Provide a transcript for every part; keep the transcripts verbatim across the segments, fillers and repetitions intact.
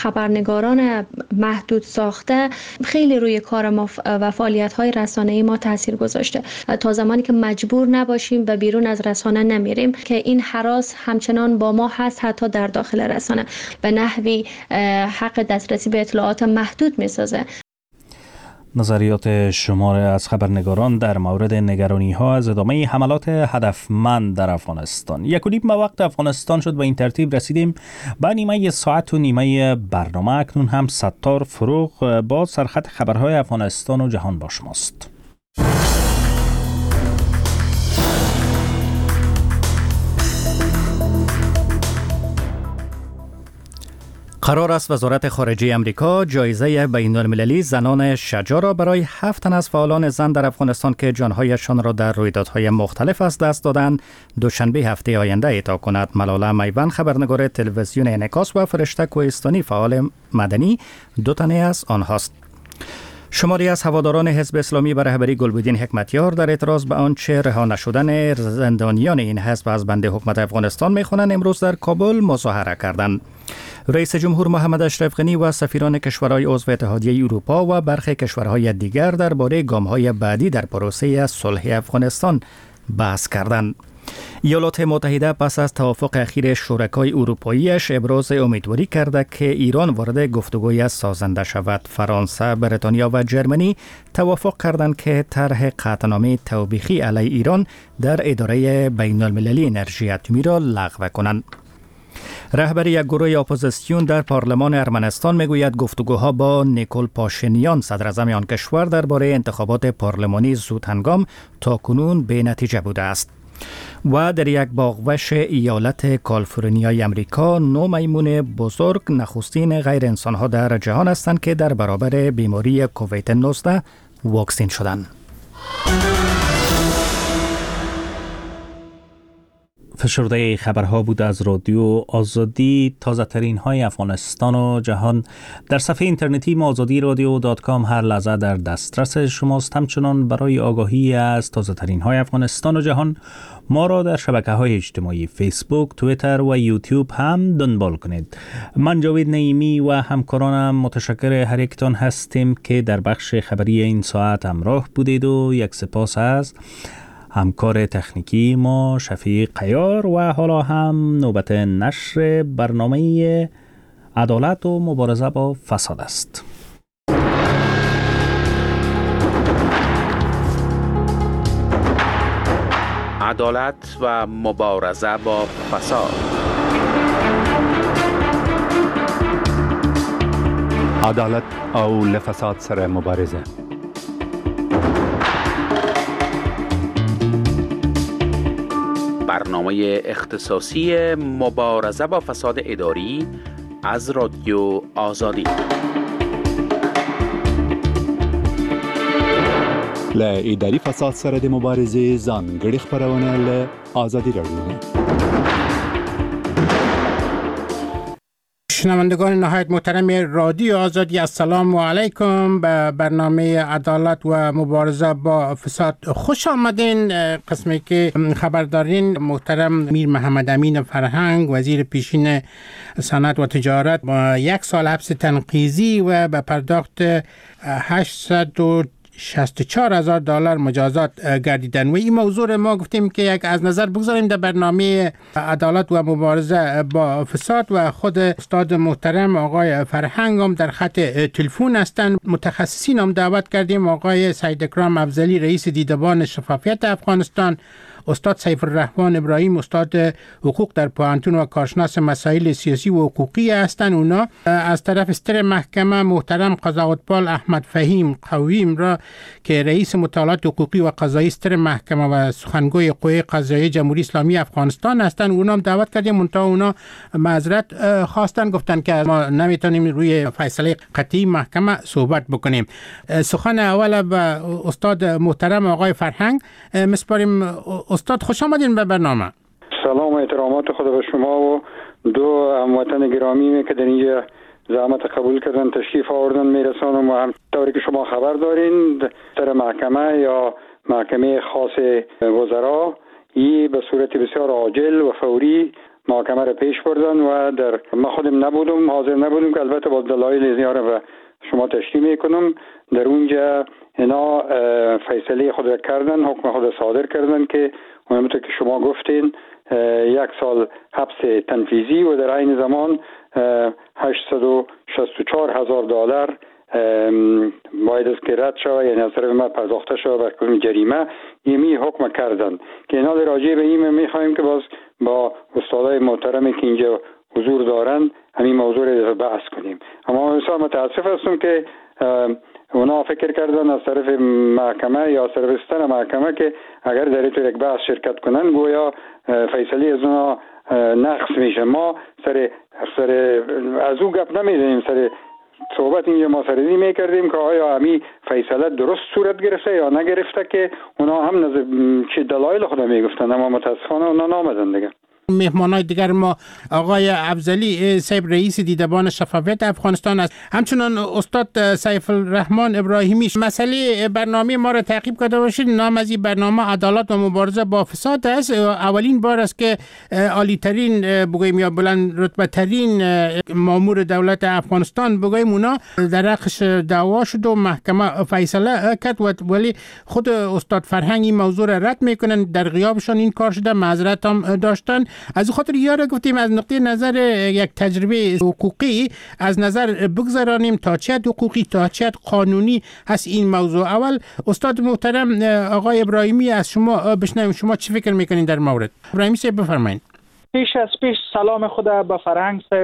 خبرنگاران محدود ساخته خیلی روی کار ما و فعالیت‌های رسانه‌ای ما تاثیر گذاشته. تا زمانی که مجبور نباشیم و بیرون از رسانه نمیریم که این هراس همچنان با ما هست، حتی در داخل رسانه به نحوی حق دسترسی به اطلاعات محدود می‌سازه. نظریات شمار از خبرنگاران در مورد نگرانی ها از ادامه حملات هدفمند در افغانستان. یک و نیم وقت افغانستان شد و این ترتیب رسیدیم به نیمه ساعت و نیمه برنامه. اکنون هم ستار فروغ با سرخط خبرهای افغانستان و جهان با شماست. قرار است وزارت خارجه امریکا جایزه بین المللی زنان شجاع را برای هفت تن از فعالان زن در افغانستان که جانهایشان را در رویدادهای مختلف از دست دادند دوشنبه هفته آینده اعطا کند. ملاله میوند خبرنگار تلویزیون انعکاس و فرشته کوهستانی فعال مدنی دو تنه از آنهاست. شماری از هواداران حزب اسلامی به رهبری گلبدین حکمتیار در اعتراض به آنچه رها نشدن زندانیان این حزب از بند حکومت افغانستان می‌خوانند امروز در کابل مظاهره کردند. رئیس جمهور محمد اشرف غنی و سفیران کشورهای عضو اتحادیه اروپا و برخی کشورهای دیگر درباره گام‌های بعدی در پروسه صلح افغانستان بحث کردند. ایالات متحده پس از توافق اخیر شرکای اروپاییش ابراز امیدواری کرده که ایران وارد گفتگوی سازنده شود. فرانسه، بریتانیا و جرمنی توافق کردند که طرح قطعنامه توبیخی علیه ایران در اداره بین المللی انرژی اتمی را لغو کنند. رهبر یک گروه اپوزیسیون در پارلمان ارمنستان میگوید گفتگوها با نیکول پاشینیان صدر اعظم آن کشور درباره انتخابات پارلمانی زود هنگام تاکنون بی نتیجه بوده است. و در یک باغوش ایالت کالیفرنیای امریکا نو میمون بزرگ نخستین غیر انسان‌ها در جهان هستند که در برابر بیماری کووید نوزده واکسین شدند. فشرده خبرها بود از رادیو آزادی. تازه ترین های افغانستان و جهان در صفحه اینترنتی ما آزادی رادیو دات کام هر لحظه در دسترس شماست. همچنان برای آگاهی از تازه ترین های افغانستان و جهان ما را در شبکه های اجتماعی فیسبوک، توییتر و یوتیوب هم دنبال کنید. من جاوید نعیمی و همکارانم متشکر هر یکتان هستیم که در بخش خبری این ساعت همراه بودید و یک سپاس از همکار تکنیکی ما شفیق قیار. و حالا هم نوبت نشر برنامه عدالت و مبارزه با فساد است. عدالت و مبارزه با فساد. عدالت او لفساد سره مبارزه. برنامه اختصاصی مبارزه با فساد اداری از رادیو آزادی. ل اداري فساد سره د مبارزې ځانګړي خبرونه له آزادی رادیو. شنوندگان نهایت محترم رادیو آزادی، السلام علیکم. به برنامه عدالت و مبارزه با فساد خوش آمدین. قسمی که خبر دارین محترم میر محمد امین فرهنگ وزیر پیشین صنعت و تجارت با یک سال حبس تنقیضی و به پرداخت هشتصد و شصت و چهار هزار دلار مجازات گردیدن. و این موضوع ما گفتیم که یک از نظر بگذاریم در برنامه عدالت و مبارزه با فساد و خود استاد محترم آقای فرهنگ هم در خط تلفن هستند. متخصصین هم دعوت کردیم، آقای سید اکرام افضلی رئیس دیدبان شفافیت افغانستان، استاد سیف الرحمن ابراهیم استاد حقوق در پوهنتون و کارشناس مسائل سیاسی و حقوقی هستند. اونا از طرف ستر محکمه محترم قضاوتبال احمد فهیم قویم را که رئیس مطالعات حقوقی و قضایی ستر محکمه و سخنگوی قوه قضاییه جمهوری اسلامی افغانستان هستند. اونا هم دعوت کردیم، منتها اونا معذرت خواستن، گفتن که ما نمیتونیم روی فیصله قطعی محکمه صحبت بکنیم. سخن اول به استاد محترم آقای فرهنگ مسپاریم. استاد خوش آمدین به برنامه. سلام و احترامات خدا به شما و دو هموطن گرامی که در اینجا زحمت قبول کردن تشریف آوردن میرسانم و هم طوری که شما خبر دارین در محکمه یا محکمه خاص وزرا ای به صورت بسیار عاجل و فوری محاکمه را پیش بردن و در ما خودم نبودم، حاضر نبودم که البته با دلایل زیاد و شما تشریح میکنم. در اونجا اینا فیصله خود را کردن، حکم خود را صادر کردن که همونطور که شما گفتین یک سال حبس تنفیذی و در عین زمان هشتصد و شصت و چهار هزار دلار باید از که رد شود، یعنی از طرف ما پرداخته شود به کدوم جریمه. یمی حکم کردن که اینا راجع به این میخوایم که باز با استادای محترمی که اینجا حضور دارن همین موضوع رو بحث کنیم. اما بسیار متاسف هستم که اونا فکر کردن از طرف محکمه یا سرویستر محکمه که اگر در این یک بحث شرکت کنن گویا فیصله از اونا نقص میشه. ما سر سر از او گپ نمیزنیم، سر صحبت اینجا ما سردی میکردیم که آیا همی فیصله درست صورت گرفته یا نگرفته، که اونا هم نظر چه دلایل خود میگفتن، اما متاسفانه اونا نامدن دیگه. مهمانای دیگر ما آقای افضلی صاحب رئیس دیدبان شفافیت افغانستان است، همچنان استاد سیف الرحمن ابراهیمی. مسئله برنامه ما را تعقیب کرده باشید. نام از این برنامه عدالت و مبارزه با فساد است. اولین بار است که عالی ترین بگوییم یا بلند رتبه ترین مامور دولت افغانستان بگوییم اونا در حقش دعوا شد و محکمه فیصله کرد، ولی خود استاد فرهنگ این موضوع را رد میکنن. در غیابشان این کار شده، معذرت هم داشتن. از خاطر یاره گفتیم از نقطه نظر یک تجربه حقوقی از نظر بگذارانیم تا چه حقوقی تا چه قانونی هست این موضوع. اول استاد محترم آقای ابراهیمی از شما بشنویم، شما چی فکر میکنین در مورد؟ ابراهیمی صاحب بفرمایید. پیش از پیش سلام خدا به فرهنگ صاحب،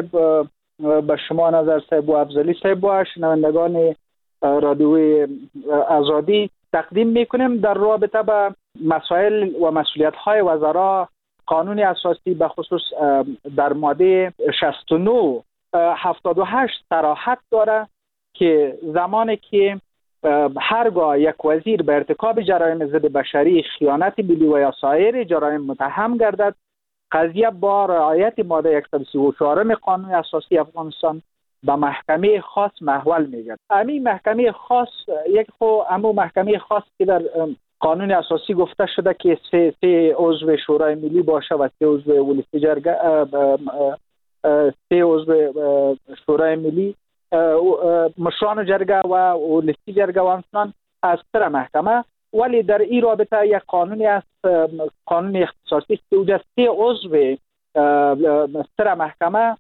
به شما نظر صاحب و افضلی صاحب و شنوندگان رادیوی آزادی تقدیم میکنیم در رابطه با مسائل و مسئولیت های وزرا. قانون اساسی به خصوص در ماده شصت و نه هفتاد و هشت صراحت داره که زمانی که هرگاه یک وزیر به ارتکاب جرایم ضد بشری، خیانت ملی و یا سایر جرایم متهم گردد، قضیه با رعایت ماده صد و سی و چهار قانون اساسی افغانستان به محکمه خاص محول میگرد. همین محکمه خاص یک خو امو محکمه خاص که در قانون اساسی گفته شده که سه سه عضو شورای ملی باشه و سه عضو ولسی جرگه، سه عضو شورای ملی، مشران جرگه و ولسی جرگه و همچنان از سر محکمه. ولی در این رابطه یک قانونی است، قانون اختصاصی که اوجه سه عضو سر محکمه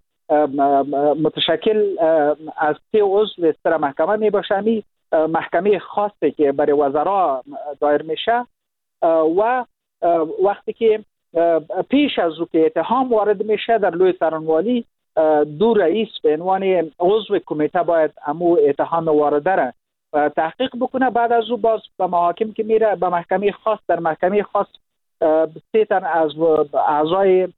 متشکل از سه عضو سر محکمه می باشه. می محکمه خاصی که برای وزرا دایر میشه و وقتی که پیش از او که اتهام وارد میشه در لوی سرانوالی دو رئیس به عنوان عضو کمیته باید امو اتهام وارده را تحقیق بکنه. بعد از او باز به محاکم که میره به محکمه خاص، در محکمه خاص سه تن از اعضای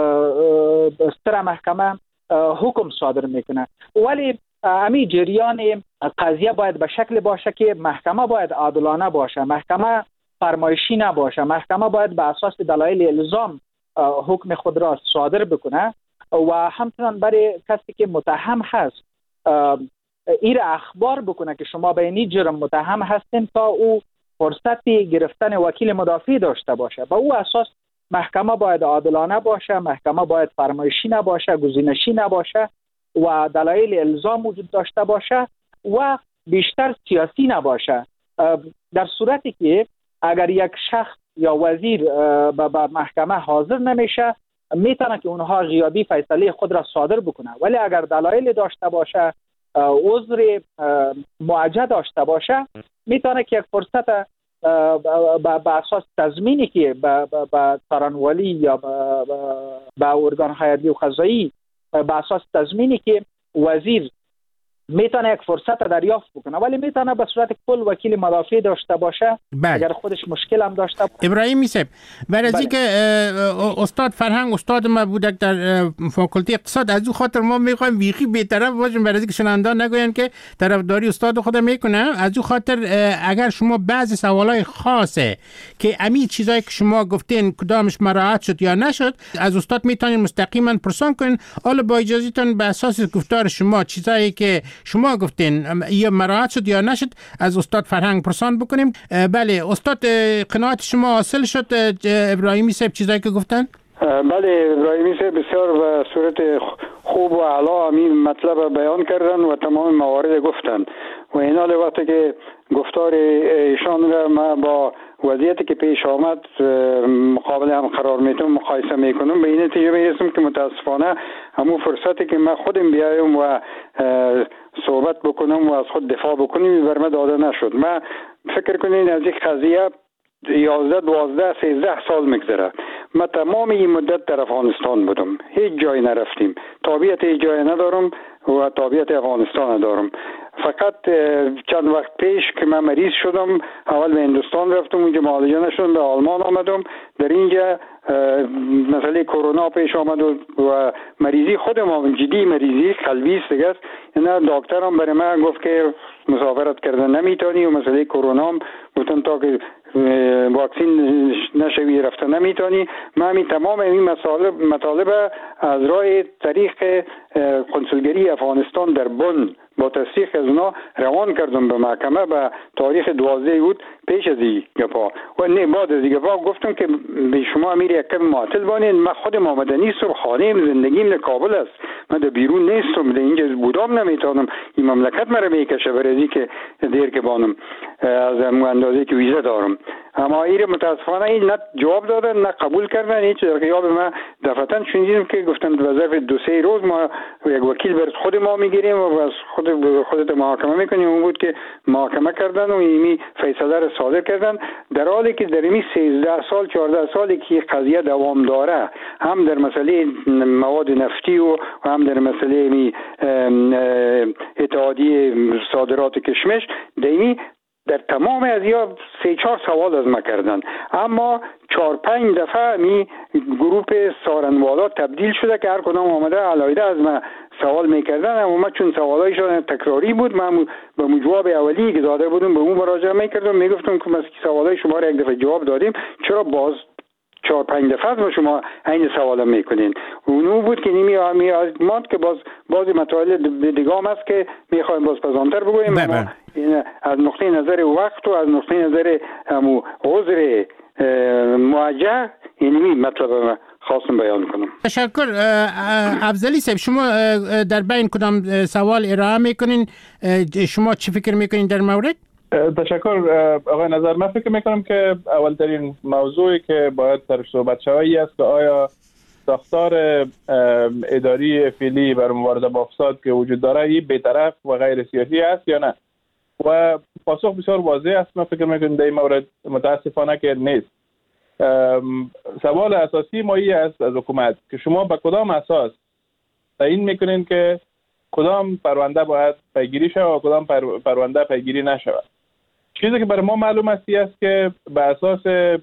سر محکمه حکم صادر میکنه. ولی همین جریان قضیه باید به شکل باشه که محکمه باید عادلانه باشه، محکمه فرمایشی نباشه، محکمه باید به اساس دلایل الزام حکم خود را صادر بکنه و همچنان برای کسی که متهم هست این اخبار بکنه که شما به این جرم متهم هستین تا او فرصت گرفتن وکیل مدافع داشته باشه. به او اساس محکمه باید عادلانه باشه، محکمه باید فرمایشی نباشه، گزینشی نباشه و دلایل الزام وجود داشته باشه و بیشتر سیاسی نباشه. در صورتی که اگر یک شخص یا وزیر به محکمه حاضر نمیشه، میتونه که اونها غیابی فیصله خود را صادر بکنه. ولی اگر دلایل داشته باشه، عذر معجه داشته باشه، میتونه که یک فرصت به اساس تضمینی که به سرانوالی یا به ارگان عدلی و قضایی به اساس تضمینی که وزیر میتونه یک فرصت دریافت بکنه، ولی میتونه به صورت کل وکیل مدافع داشته باشه. بله. اگر خودش مشکل هم داشته باشه. ابراهیمی صاحب، برای بله. که استاد فرهنگ استاد ما بودک در فاکولته اقتصاد، از او خاطر ما میخوایم ویقی بی‌طرف باشیم برای که شنوندگان نگوین که طرفداری استاد خود میکنه. از او خاطر اگر شما بعضی سوالای خاصه که امی چیزایی که شما گفتین کدامش مراعات شد یا نشد، از استاد میتونین مستقیما پرسان کنین. حالا با اجازهتون به اساس گفتار شما چیزایی که شما گفتین یا مراعات شد یا نشد از استاد فرهنگ پرسان بکنیم. بله استاد، قناعت شما حاصل شد ابراهیمی صاحب چیزایی که گفتن؟ بله ابراهیمی صاحب بسیار به صورت خوب و اعلا همین مطلب بیان کردن و تمام موارد گفتن و این حال وقتی که گفتار ایشان را ما با وضعیتی که پیش آمد مقابل هم قرار میتونم مقایسه میکنم به این نتیجه میرسم که متاسفانه همون فرصتی که من خودم بیایم و صحبت بکنم و از خود دفاع بکنم بر من داده نشد. من فکر کنین از یک قضیه یازده دوازده سیزده سال میگذره. من تمام این مدت در افغانستان بودم، هیچ جای نرفتیم، تابعیت هیچ جای ندارم و تابعیت افغانستان ندارم. فقط چند وقت پیش که من مریض شدم اول به هندوستان رفتم، اونجا معالجه نشدم، به آلمان آمدم. در اینجا مسئله کرونا پیش آمد و مریضی خودم جدی مریضی قلبی است دیگه. اینا دکترم برای من گفت که مسافرت کردن نمیتونی و مسئله کرونا هم گفتن تا که واکسین نشوی رفته نمیتونی. من همین تمام این مطالب مطالب از راه طریق کنسولگری افغانستان در بن با تصدیق از اونا روان کردم به محکمه به تاریخ دوازده بود پیش از این گپا و نه بعد از این گپا گفتم که به شما امیر یک کم معطل بانید. من خودم آمده نیستم، خانه‌ام زندگیم در کابل است، من در بیرون نیستم، در اینجا بودم نمیتونم این مملکت مرا میکشه برای که دیر که بانم از اندازه که ویزا دارم. اما این متاسفانه این نه جواب دادن نه قبول کردن. هیچ در غیاب ما دفعتاً شنیدیم که گفتن به ظرف دو سه روز ما یک وکیل بر خود ما میگیریم و از خود خودت محاکمه میکنیم. اون بود که محاکمه کردن و ایمی فیصله را صادر کردن، در حالی که در این سیزده سال چهارده سالی که قضیه دوام داره، هم در مسئله مواد نفتی و هم در مسئله می اتحادیه صادرات کشمش دیمی در تمام از یا سه چهار سوال از ما کردن. اما چهار پنج دفعه می گروپ سارنوالا تبدیل شده که هر کدام آمده علایده از ما سوال میکردن. اما من چون سوالایشان تکراری بود من به جواب اولی که داده بودم به اون مراجعه میکردم، میگفتم که ما سوالای شما را یک دفعه جواب دادیم، چرا باز چهار پنج دفعه از شما این سوالا میکنین؟ اونو بود که نیمی آمی آزماد که باز باز مسائل دیگه هم هست که میخوایم باز پزانتر بگویم. اما این از نقطه نظر وقت و از نقطه نظر همو عذر موجه اینمی مطلب خواستم بیان کنم. تشکر. افضلی صاحب شما در بین کدام سوال ارائه میکنین؟ شما چی فکر میکنین در مورد؟ تشکر آقای نظر. من فکر میکنم که اولترین موضوعی که باید سرش صحبت شوی است که آیا ساختار اداری فعلی بر مبارزه با فساد که وجود داره این بی‌طرف و غیر سیاسی است یا نه؟ و پاسخ بسیار واضح است. من فکر میکنم در این مورد متاسفانه که نیست. سوال اساسی ما این است از حکومت که شما به کدام اساس تعیین میکنین که کدام پرونده باید پیگیری شود و کدام پرونده پیگیری نشود؟ چیزی که برای ما معلوم است است که به اساس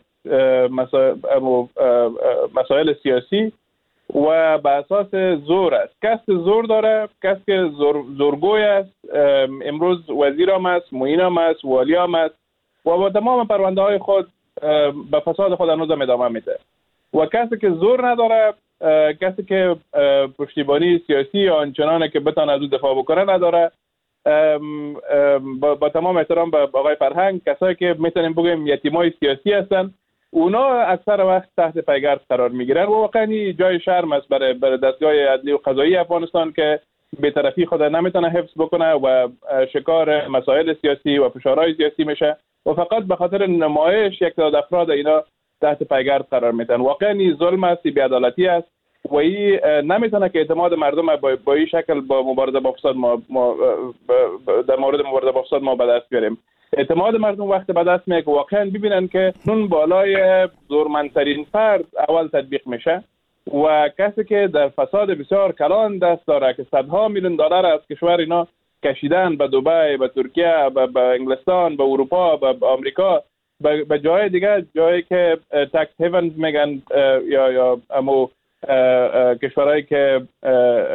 مسائل سیاسی و به اساس زور است. کس که زور داره، کس که زور زورگوی است، امروز وزیر هم است، معین هم است، والی هم است و با تمام پرونده های خود به فساد خود هنوز ادامه میده. و کسی که زور نداره، کسی که پشتیبانی سیاسی آنچنانه که بتونه از او دفاع بکنه نداره. با, با تمام احترام به آقای فرهنگ، کسایی که میتونیم بگیم یتیمای سیاسی هستن، اونا اکثر وقت تحت پیگرد قرار میگیرن و واقعا جای شرم است برای برای دستگاه عدلی و قضایی افغانستان که بی‌طرفی خود نمیتونه حفظ بکنه و شکار مسائل سیاسی و فشارهای سیاسی میشه و فقط به خاطر نمایش یک تعداد افراد اینا تحت پیگرد قرار میتن. واقعا این ظلم است، بی‌عدالتی است و این نمیتونه که اعتماد مردم با این شکل با مبارزه با فساد ما, ما در مورد مبارزه با فساد ما به دست بیاریم. اعتماد مردم وقت به دست میاد که واقعا ببینن که اون بالای زورمندترین فرد اول تطبیق میشه و کسی که در فساد بسیار کلان دست داره که صدها میلیون دلار از کشور اینا کشیدن به دبی، به ترکیه، به, به انگلستان، به اروپا، به آمریکا، به, به جای دیگه، جایی که تکس هیونز میگن یا یا امو کشورهایی که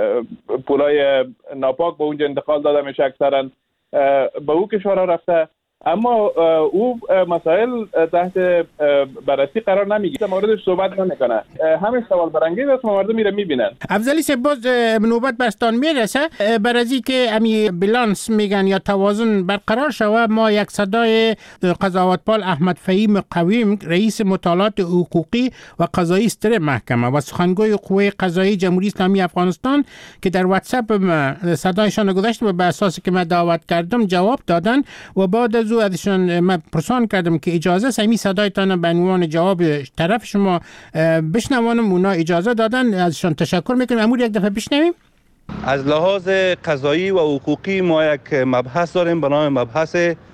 پولای ناپاک به اونجا انتقال داده میشه اکثرا به او کشورها رفته اما او مسائل تحت بررسی قرار نمیگیره، موردش صحبت نمیکنه. همین سوال برانگیز است، مردم میره میبینن. افضلی صاحب باز نوبت برستان میرسه بر از اینکه امی بالانس میگن یا توازن برقرار شوه، ما یک صدای قضاوتپال احمد فهیم قویم رئیس مطالعات حقوقی و قضایی استر محکمه و سخنگوی قوه قضایی جمهوری اسلامی افغانستان که در واتساپ صدایشان گذاشت و به اساسی که من دعوت کردم جواب دادن و بعد از او ازشان من پرسان کردم که اجازه سمی صدایتان به عنوان جواب طرف شما بشنوانم، اونا اجازه دادن، ازشان تشکر میکنم. امور یک دفعه بشنویم. از لحاظ قضایی و حقوقی ما یک مبحث داریم به نام مبحث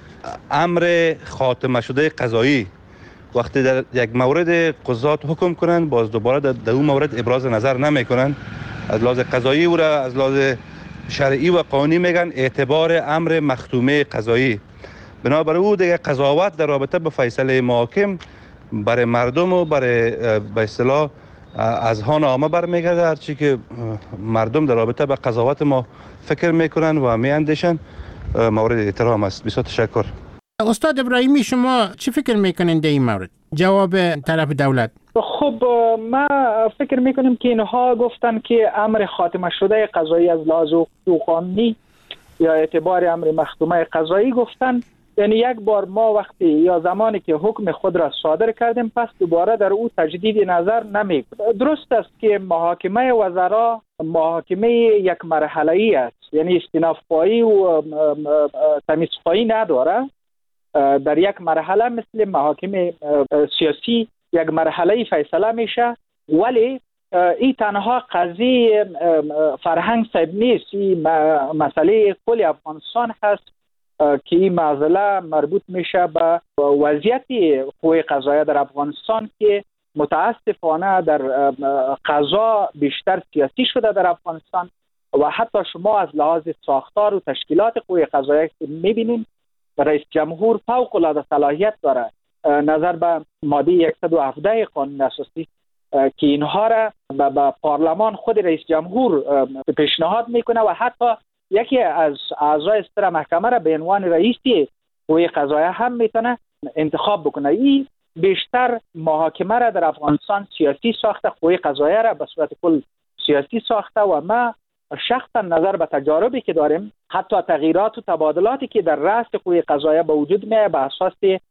امر خاتمه شده قضایی. وقتی در یک مورد قضات حکم کنن باز دوباره در اون مورد ابراز نظر نمیکنن، از لحاظ قضایی و را از لحاظ شرعی و قانونی میگن اعتبار امر مختومه قضایی. بنابراین او دیگه قضاوت در رابطه به فیصله محاکم برای مردم و برای به اصطلاح اذهان عامه برمیگرده. هرچی که مردم در رابطه به قضاوت ما فکر میکنن و میاندیشن مورد احترام است. بسیار تشکر. استاد ابراهیمی شما چی فکر میکنین در این مورد؟ جواب طرف دولت. خب ما فکر میکنیم که اینها گفتن که امر خاتمه شده قضایی از لحاظ قانونی یا اعتبار امر مختومه قضایی گفتن، یعنی یک بار ما وقتی یا زمانی که حکم خود را صادر کردیم پس دوباره در او تجدید نظر نمیکنیم. درست است که محاکمه وزرا محاکمه یک مرحله‌ای است، یعنی استیناف‌خواهی و تمیزخواهی نداره. در یک مرحله مثل محاکم سیاسی یک مرحله فیصله میشه، ولی این تنها قضیه فرهنگ صاحب نیست، این مسئله کل افغانستان هست که این معضله مربوط میشه به وضعیت قوه قضاییه در افغانستان که متاسفانه در قضا بیشتر سیاسی شده در افغانستان و حتی شما از لحاظ ساختار و تشکیلات قوه قضاییه میبینید رئیس جمهور فوق العاده صلاحیت داره نظر به ماده صد و هفده قانون اساسی که اینها را به پارلمان خود رئیس جمهور پیشنهاد میکنه و حتی یکی از اعضای استر محکمه را به عنوان رئیس قوه قضاییه هم میتونه انتخاب بکنه. این بیشتر محاکمه را در افغانستان سیاسی ساخته، قوه قضاییه را به صورت کل سیاسی ساخته و ما شخصا نظر به تجاربی که داریم، حتی تغییرات و تبادلاتی که در رأس قوه قضاییه به وجود میاد به اساس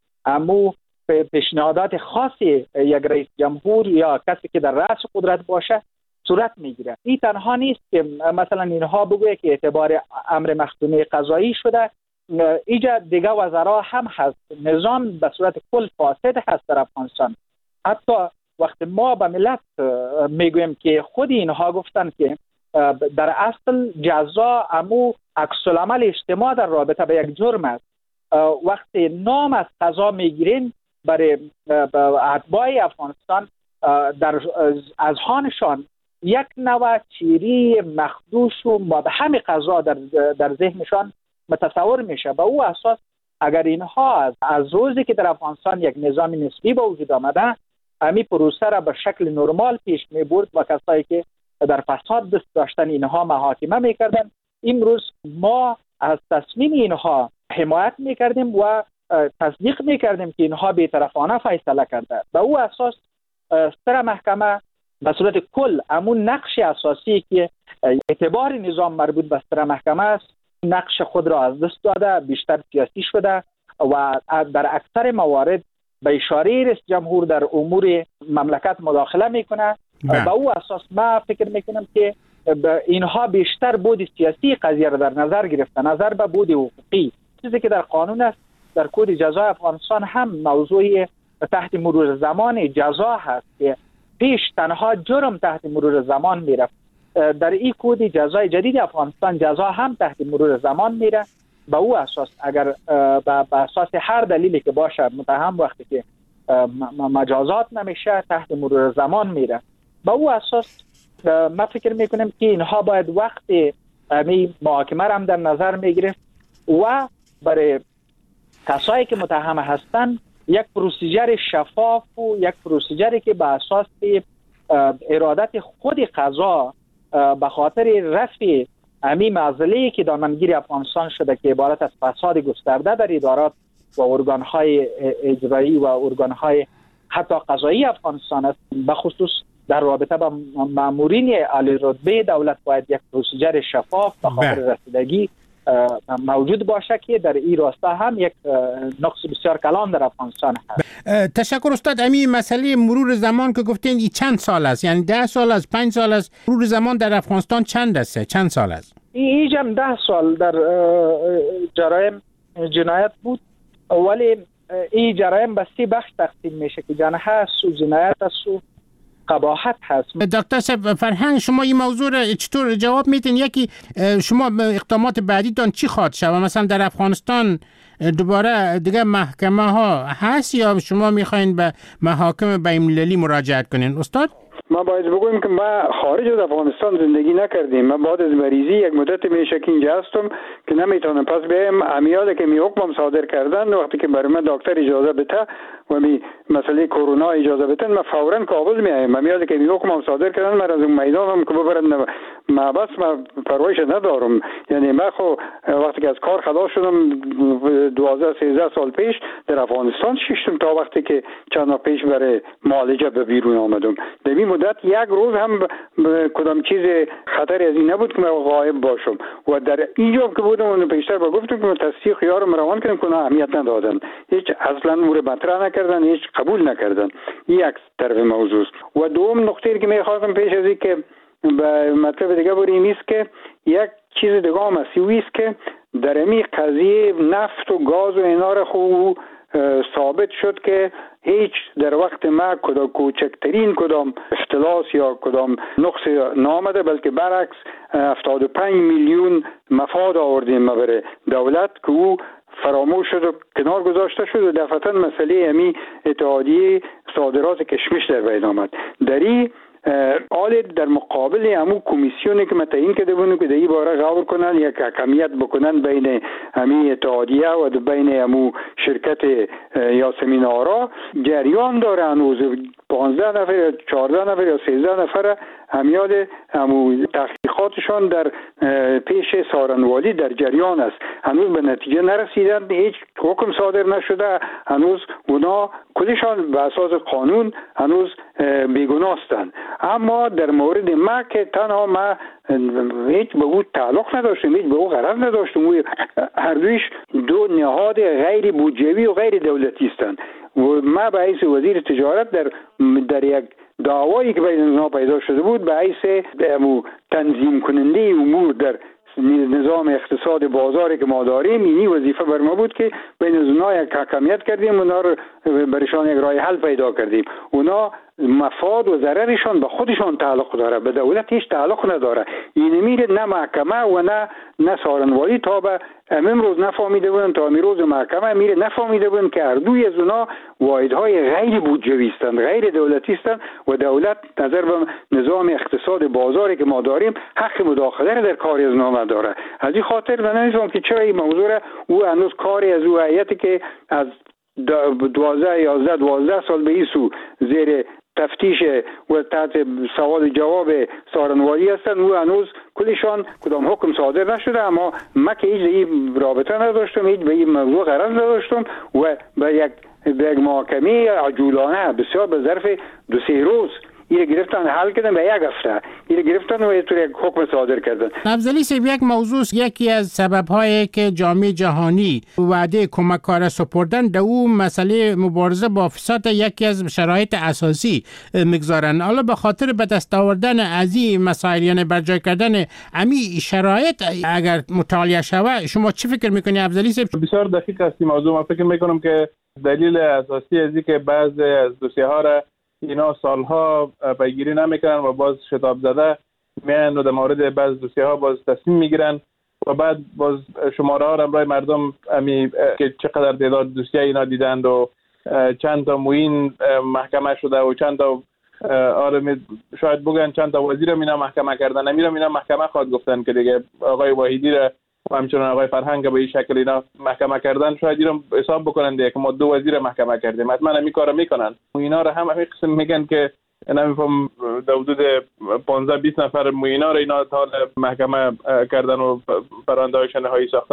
امو پیشنهادات خاصی یک رئیس جمهور یا کسی که در رأس قدرت باشه صورت میگیره. این تنها نیست که مثلا اینها بگویه که اعتبار امر مختومه قضایی شده، اینجا دیگه وزرا هم هست. نظام به صورت کل فاسد هست در افغانستان. حتی وقت ما به ملت میگویم که خود اینها گفتن که در اصل جزا امو عکس العمل اجتماع در رابطه به یک جرم است. وقتی نام از قضا میگیرین برای اتباع افغانستان در اذهانشان یک نوع چیری مخدوش و مبهم قضا در در ذهنشان متصور میشه. به او اساس اگر اینها از, از روزی که در افغانستان یک نظام نسبی به وجود آمده امی پروسه را به شکل نرمال پیش میبرد و کسایی که در فساد دست داشتن اینها محاکمه میکردن، امروز ما از تصمیم اینها حمایت میکردیم و تصدیق میکردیم که اینها بی‌طرفانه فیصله کرده. به او اساس استر محکمه به صورت کل امون نقش اساسی که اعتبار نظام مربوط به استر محکمه است نقش خود را از دست داده، بیشتر سیاسی شده و در اکثر موارد به اشاره رئیس جمهور در امور مملکت مداخله میکنه. به او اساس ما فکر میکنم که اینها بیشتر بود سیاسی قضیه را در نظر گرفته، نظر به بود حقوقی، چیزی که در قانون است. در کد جزای افغانستان هم موضوع تحت مرور زمان جزا هست که پیش تنها جرم تحت مرور زمان میره. در این کد جزای جدید افغانستان جزا هم تحت مرور زمان میره. به او اساس اگر به اساس هر دلیلی که باشه متهم وقتی که مجازات نمیشه تحت مرور زمان میره. به او اساس ما فکر میکنیم که اینها باید وقت می محاکمه هم در نظر میگرفت و برای کسایی که متهم هستن یک پروسیجر شفاف و یک پروسیجری که به اساس ارادت خود قضا به خاطر رفع امی معضله‌ای که دامنگیر افغانستان شده که عبارت از فساد گسترده در ادارات و ارگانهای اجرایی و ارگانهای حتی قضایی افغانستان است. به خصوص در رابطه با مامورین عالی رتبه دولت باید یک پروسیجر شفاف و قابل رسیدگی موجود باشه که در این راستا هم یک نقص بسیار کلان در افغانستان هست. تشکر استاد. امی مسئله مرور زمان که گفتین این چند سال است؟ یعنی ده سال است، پنج سال است؟ مرور زمان در افغانستان چند است؟ چند سال است؟ این جمع ده سال در جرایم جنایت بود، ولی این جرایم به سه بخش تقسیم میشه که جنایت هست و جنایت است و قباحت هست. دکتر صاحب فرهنگ، شما این موضوع را چطور جواب میدین؟ یکی شما اقدامات بعدیتان چی خواهد شد؟ مثلا در افغانستان دوباره دیگه محکمه ها هست یا شما میخواین به محاکم بین‌المللی مراجعت کنین استاد؟ ما باید بگویم که ما خارج از افغانستان زندگی نکردیم. من بعد از مریضی یک مدت میشه که اینجا هستم که نمیتونم پس بیایم. امیاله که می حکم صادر کردن وقتی که برای من دکتر اجازه بده و می مسئله کرونا اجازه بدن، من فورا کابل میایم. امیاله که می حکم صادر کردن من از اون میدانم که ببرن ما بس ما پروایش ندارم. یعنی من خو وقتی که از کار خلاص شدم دوازده سیزده سال پیش در افغانستان شیشتم تا وقتی که چند ماه پیش برای معالجه به بیرون آمدم. در این مدت یک روز هم کدام چیز خطری از این نبود که من غایب باشم و در اینجا که بودم اون پیشتر با گفتم که تصدیق خیارم روان کردم که اهمیت ندادن، هیچ اصلا مورد مطرح نکردن، هیچ قبول نکردن. این یک طرف موضوع. و دوم نقطه‌ای که می‌خواستم پیش از این که به مطلب دیگه بریم است که یک چیز دیگه هم است که در این قضیه نفت و گاز و اینا را خوب ثابت شد که هیچ در وقت ما کدام کوچکترین کدام اختلاس یا کدام نقص نامده، بلکه برعکس هفتاد و پنج میلیون مفاد آوردیم ما برای دولت که او فراموش شد و کنار گذاشته شد و دفعتا مسئله امی اتحادیه صادرات کشمش در بین آمد. در این حال در مقابل همون کمیسیونی که متعین کرده بودن که در این باره غور کنن یک حکمیت بکنن بین همین اتحادیه و بین همون شرکت یا سمینارا جریان داره. هنوز پانزده نفر یا چهارده نفر یا سیزده نفر همیاد همون تحقیقاتشان در پیش سارنوالی در جریان است. هنوز به نتیجه نرسیدن، هیچ حکم صادر نشده. هنوز اونا کلشان به اساس قانون هنوز بیگناهستند. اما در مورد ما که تنها ما هیچ به او تعلق نداشتیم، هیچ به او غرض نداشتیم. هر دویش دو نهاد غیر بودجوی و غیر دولتی هستند و ما به حیث وزیر تجارت در در یک دعوایی که بین اونها پیدا شده بود به حیث تنظیم کننده امور در نظام اقتصاد بازاری که ما داریم، اینی وظیفه بر ما بود که بین اونها یک حکمیت کردیم، اونا رو برشان یک راه حل پیدا کردیم. اونا مفاد و ضررشان به خودشان تعلق داره، به دولت هیچ تعلق نداره. این میره نه محکمه و نه نه سارنوالی تا به امروز نفهمیده بودن، تا امروز محکمه میره نفهمیده بودن که هر دوی از اونا واحدهای غیر بودجویی هستند، غیر دولتی هستند و دولت نظر به نظام اقتصاد بازاری که ما داریم حق مداخله در کاری از اونا نداره. از این خاطر من نمی‌فهمم که چرا این موضوع او هنوز کاری از او هیئتی که از دوازده یازده دوازده سال به این سو زیر تفتیش و تحت سوال جواب سارنوالی هستند و هنوز کلشان کدام حکم صادر نشده. اما من که هیچ این رابطه نداشتم، هیچ به این موضوع غرض نداشتم و به یک به یک محاکمه عجولانه بسیار به ظرف دو سه روز این گرفتن حل کردن، به یک هفته این گرفتن و یک حکم صادر کردن. افضلی صاحب، یک موضوع یکی از سبب‌هایی که جامعه جهانی وعده کمک کار سپردن در اون مسئله مبارزه با فساد یکی از شرایط اساسی میگذارن. حالا به خاطر به دست آوردن از این مسائل، یعنی برجای کردن امی شرایط اگر مطالعه شود، شما چی فکر میکنی افضلی صاحب؟ بسیار دقیق است این موضوع. من فکر میکنم که دلیل اساسی از اینکه بعضی از دوسیه ها را اینا سالها پیگیری نمیکنن و باز شتاب زده میان و در مورد بعض دوسیه ها باز تصمیم میگیرن و بعد باز شماره ها را برای مردم امی که چقدر تعداد دوسیه اینا دیدند و چند تا معین محکمه شده و چند تا آره شاید بگن چند تا وزیر اینا محکمه کردن. امیرم اینا محکمه خواهد گفتن که دیگه آقای واحدی را و همچنان آقای فرهنگ به این شکل اینا محکمه کردن، شاید اینا حساب بکنن دیگه که ما دو وزیر محکمه کردیم، حتما همین کارو میکنن. اینا رو هم همین قسم میگن که نمیفهم در حدود پانزده بیست نفر موینا رو اینا تا محکمه کردن و برآینده‌های نهایی ساختن.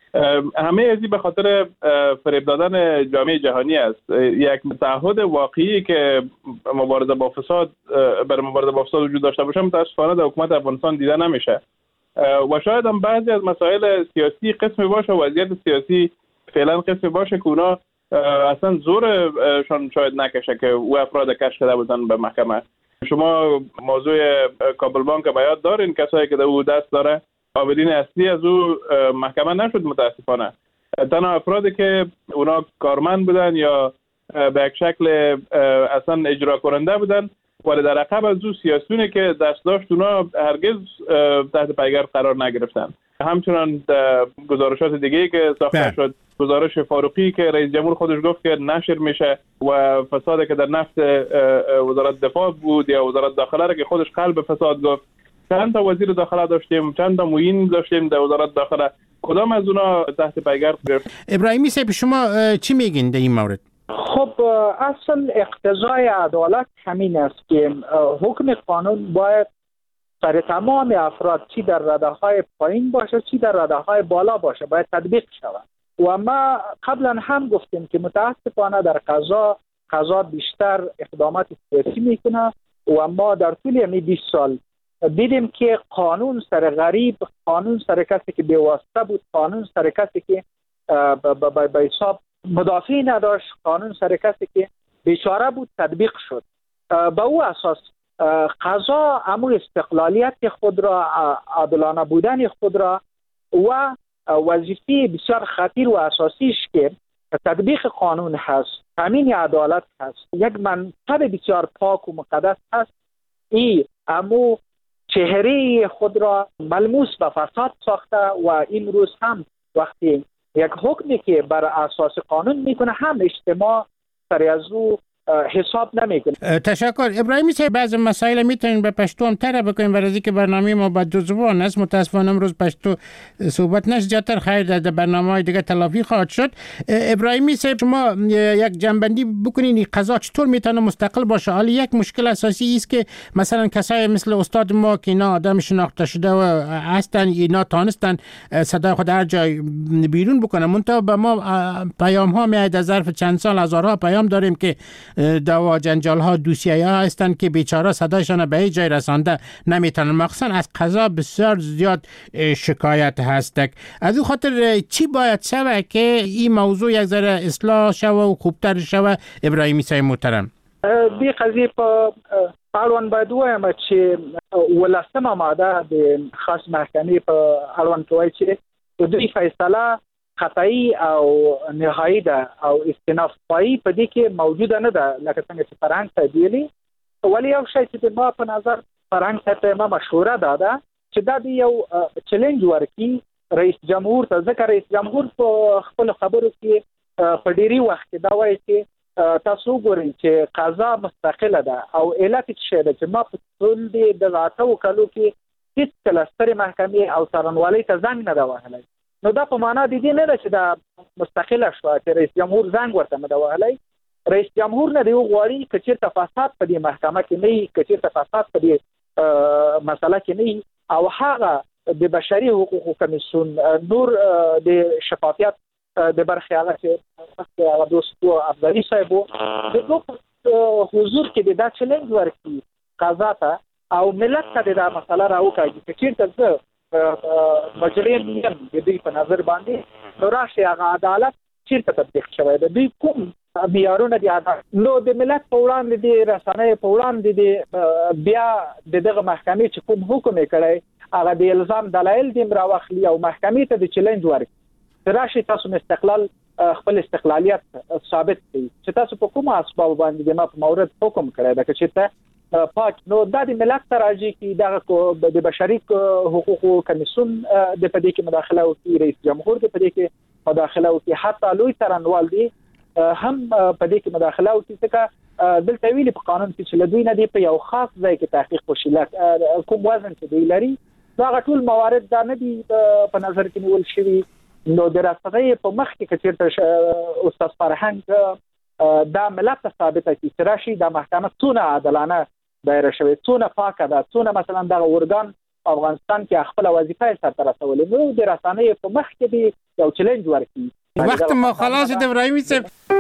همه ازی به خاطر فریب دادن جامعه جهانی است. یک تعهد واقعی که مبارزه با فساد برای مبارزه با فساد وجود داشته باشه متاسفانه در حکومت افغانستان دیده نمیشه و شاید هم بعضی از مسائل سیاسی قسمی باشه و وضعیت سیاسی فعلا قسمی باشه که اونا اصلا زورشان شاید نکشه که او افراد کش کرده بودن به محکمه. شما موضوع کابل بانک به یاد دارین، کسایی که در او دست داره عاملین اصلی از او محکمه نشد متاسفانه. تنها افرادی که اونا کارمند بودن یا به یک شکل اصلا اجرا کننده بودن ولی در عقب از او سیاسیونی که دست داشت اونا هرگز تحت پیگرد قرار نگرفتن. همچنان گزارشات دیگه‌ای که ساخته شد، گزارش فاروقی که رئیس جمهور خودش گفت که نشر میشه و فسادی که در نفت وزارت دفاع بود یا وزارت داخله را که خودش قلب فساد گفت. چند تا وزیر داخله داشتیم، چند تا معین داشتیم در وزارت داخله، کدام از اونا تحت پیگرد گرفت؟ ابراهیمی صاحب شما چی میگین در این مورد؟ خب اصل اقتضای عدالت همین است که حکم قانون باید سر تمام افراد چی در رده‌های پایین باشه چی در رده‌های بالا باشه باید تطبیق شود و ما قبلا هم گفتیم که متاسفانه در قضا قضا بیشتر اقدامات سیاسی میکنه و ما در طول یعنی بیست سال دیدیم که قانون سر غریب، قانون سر کسی که بی‌واسطه بود، قانون سر کسی که به حساب مدافعی نداشت، قانون سر کسی که بیچاره بود تطبیق شد. به او اساس قضا امو استقلالیت خود را، عادلانه بودن خود را و وظیفه بسیار خطیر و اساسیش که تطبیق قانون هست، همین عدالت هست، یک منصب بسیار پاک و مقدس هست. این امو چهره خود را ملموس به فساد ساخته و این روز هم وقتی یک حکمی که بر اساس قانون میکنه هم اجتماع سر از او حساب نمیکنه. تشکر. ابراهیمی صاحب بعض مسائل میتونین به پشتو هم تر بکنیم ورزی که برنامه ما با دو زبان است. متاسفانه امروز پشتو صحبت نش جاتر خیر در برنامه‌های دیگه تلافی خواهد شد. ابراهیمی صاحب شما یک جنبندی بکنین این قضا چطور میتونه مستقل باشه؟ حالا یک مشکل اساسی است که مثلا کسایی مثل استاد ما که اینا آدم شناخته شده و هستن، اینا تانستن صدای خود هر جای بیرون بکنن، منتها به ما پیام ها میاد از ظرف چند سال هزارها پیام داریم که دعوا جنجال ها دوسیه ها هستند که بیچاره صدایشان به هیچ جای رسانده نمیتونن. مخصوصا از قضا بسیار زیاد شکایت هست. از اون خاطر چی باید شوه که این موضوع یک ذره اصلاح شوه و خوبتر شوه؟ ابراهیمی صاحب محترم، دی قضیه په اړوند باید وایم چې ولسمه ماده د خاص محکمې په اړوند کې وایي چې دوی فیصله قطعی او نهایی ده او استناف پایی په دې کې موجوده نه ده، لکه څنګه چې فرهنګ صاحب ویلي. ولی یو شی چې ما په نظر فرهنګ صاحب ته ما مشوره ده ده چې دا د یو چیلنج ورکړي رئیس جمهور ته، ځکه رئیس جمهور په خپل خبرو کې په ډېری وخت کې دا وایي چې تاسو ګورئ چې قضا مستقله ده او علت څه ده چې ما په ټول دې د اتو کلو کې هیڅ کله سترې محکمې او څارنوالۍ ته زنګ نه ده وهلی. نو دا په معنا د دې نه ده چې دا مستقله شوه چې رئیس جمهور زنګ ورته نه ده وهلی. رئیس جمهور نه دی غواړي که چېرته فساد په دې محکمه کې نه وي، که چېرته فساد په دې مسله کې نه وي او هغه د بشري حقوقو کمیسیون نور د شفافیت د برخې هغه چې هغه دوست افضلي صاحب و د دوی حضور کې د دا چلنج ورکړي قضا ته او ملت ته د دا مسله راوکاږي چې چېرته زه مجرم یم د دوی په نظر باندې نو راشي هغه عدالت چېرته تطبیق شوی د دوی کوم معیارونه دي عدالت. نو د ملت په وړاندې د رسنیو په وړاندې د بیا د دغه محکمې چې کوم حکم یې کړی هغه د الزام دلایل دې راواخلي او محکمې ته د چلنج ورکړي راشي تاسو استقلال خپل استقلالیت ثابت کړئ چې تاسو په کومه اسباب باندې د ما په مورد حکم کړی دا چې ته پاک نو د دې ملت ته راځي چې دغه د بشري حقوقو کمیسیون د پدې کې مداخله وکړي، رئیس جمهور د پدې کې مداخله وکړي، حتی لوی څارنوال دی هم پدې کې مداخله وکړي ځکه دلته ویلي په قانون کې چې لدوی نه دی په یو خاص ځای کې تحقیق وشي کوم وزن چې دوی لري دا ټول موارد دا نه دي په نظر کې نیول شوي. نو د رسنۍ په مخ کې کچېرته استاد فرهنګ دا ملت ته ثابته کړي چې راشي دا محکمه څونه عادلانه دایره شوې، څونه پاکه ده، څونه مثلا دغه ارګان افغانستان کې خپل وظیفه سره رسولې. نو د رسنیو په مخ کې دی یو چیلنج ورکړي. وخت ما خلاص د ابراهیمي صاحب